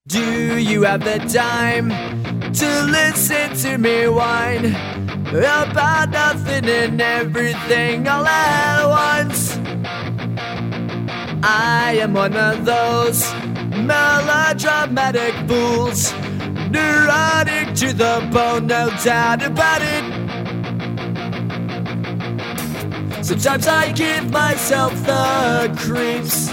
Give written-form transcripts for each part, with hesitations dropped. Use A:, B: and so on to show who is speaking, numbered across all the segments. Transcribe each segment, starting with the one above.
A: Do you have the time to listen to me whine about nothing and everything all at once? I am one of those melodramatic fools, neurotic to the bone, no doubt about it. Sometimes I give myself the creeps.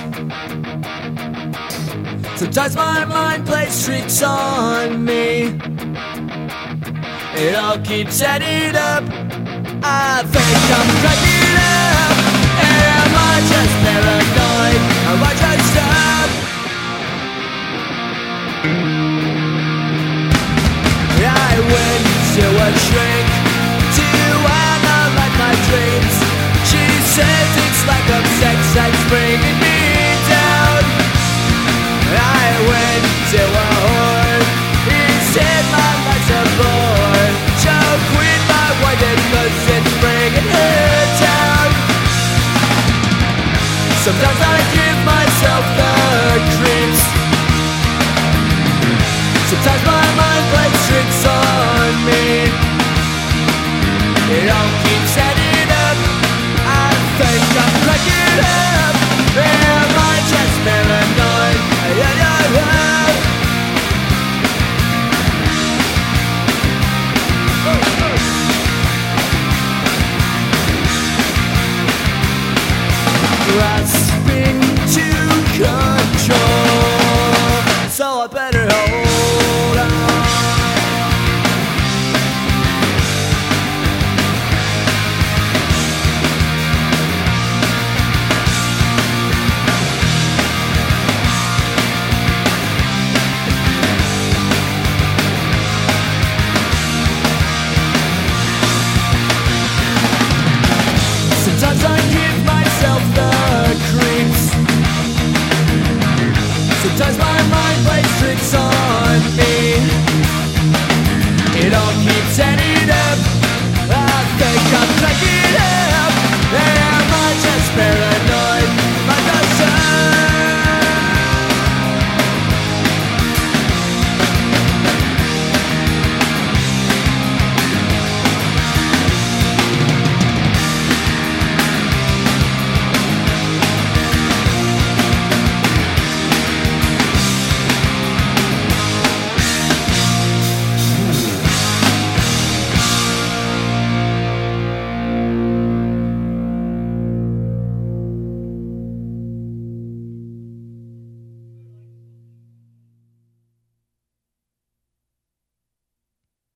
A: Sometimes my mind plays tricks on me. It all keeps adding up. I think I'm cracking up. Am I just paranoid? Am I just up? I went to a shrink to analyze my dreams. She says it's like a sex that's bringing me down. I went to a whore. He said my life's a bore. She'll quit my wedding 'cause it's bringing her down. Sometimes I give myself the creeps. Sometimes my mind plays tricks on me. It all keeps adding up. I think I'm cracking up. Am I just paranoid? Grasping to control, so I better hold on. Sometimes I give myself the creeps. Sometimes my mind plays tricks on